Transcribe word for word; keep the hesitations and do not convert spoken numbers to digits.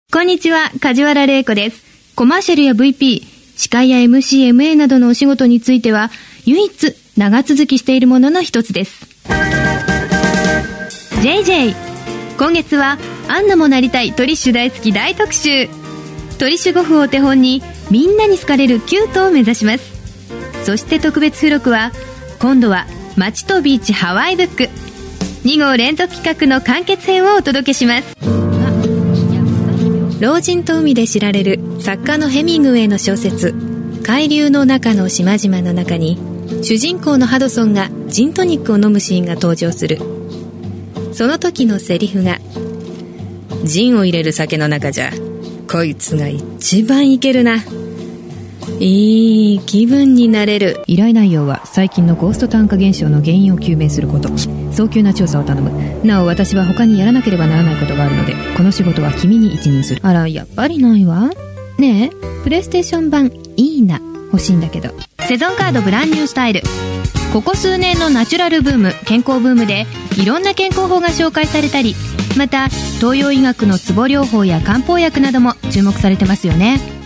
こんにちは、梶原玲子です。コマーシャルや ブイピー、司会や エムシー、エムエー などのお仕事については、唯一長続きしているものの一つです。ジェイジェイ、今月はアンナもなりたいトリッシュ大好き大特集。トリッシュゴフを手本にみんなに好かれるキュートを目指します。そして特別付録は、今度は街とビーチハワイブックに号連続企画の完結編をお届けします。老人と海で知られる作家のヘミングウェイの小説海流の中の島々の中に、主人公のハドソンがジントニックを飲むシーンが登場する。その時のセリフが、ジンを入れる酒の中じゃこいつが一番いけるな、いい気分になれる。 依頼内容は最近のゴースト炭化現象の原因を究明すること。早急な調査を頼む。なお私は他にやらなければならないことがあるので、この仕事は君に一任する。あら、やっぱりないわ。ねえ、プレイステーション版いいな欲しいんだけど。セゾンカードブランニュースタイル。ここ数年のナチュラルブーム、健康ブームでいろんな健康法が紹介されたり、また東洋医学のツボ療法や漢方薬なども注目されてますよね。